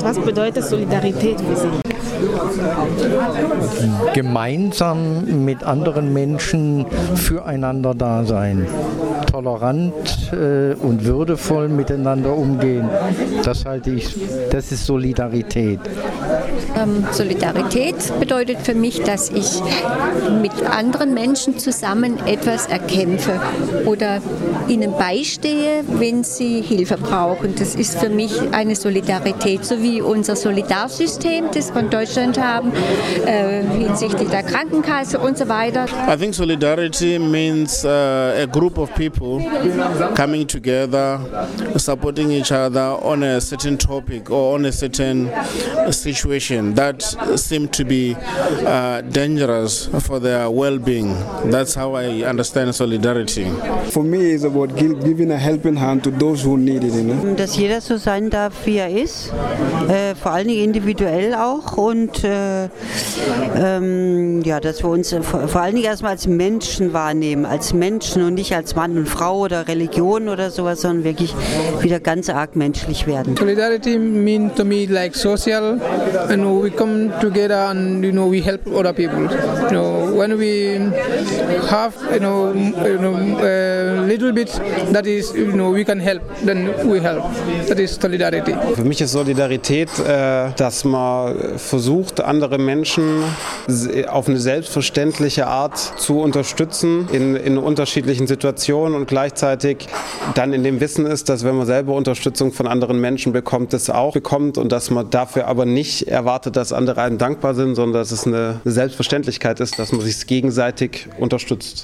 Was bedeutet Solidarität für Sie? Gemeinsam mit anderen Menschen füreinander da sein, tolerant und würdevoll miteinander umgehen. Das halte ich, das ist Solidarität. Solidarität bedeutet für mich, dass ich mit anderen Menschen zusammen etwas erkämpfe oder ihnen beistehe, wenn sie Hilfe brauchen. Das ist für mich eine Solidarität, so wie unser Solidarsystem, das wir in Deutschland haben, hinsichtlich der Krankenkasse und so weiter. I think solidarity means a group of people coming together, supporting each other on a certain topic or on a certain situation that seem to be dangerous for their well-being. That's how I understand solidarity. For me, it's about giving a helping hand to those who need it. Dass jeder so sein darf, wie er ist, vor allen Dingen individuell auch und dass wir uns vor allen Dingen erstmal als Menschen wahrnehmen, als Menschen und nicht als Mann und Frau oder Religion oder sowas, sondern wirklich wieder ganz arg menschlich werden. Solidarity means to me like social, we come together and we help other people. When we have a little bit that is we can help, then we help. That is solidarity. Für mich ist Solidarität, dass man versucht, andere Menschen auf eine selbstverständliche Art zu unterstützen in unterschiedlichen Situationen und gleichzeitig dann in dem Wissen ist, dass wenn man selber Unterstützung von anderen Menschen bekommt, das auch bekommt und dass man dafür aber nicht erwartet, dass andere einem dankbar sind, sondern dass es eine Selbstverständlichkeit ist, dass man sich gegenseitig unterstützt.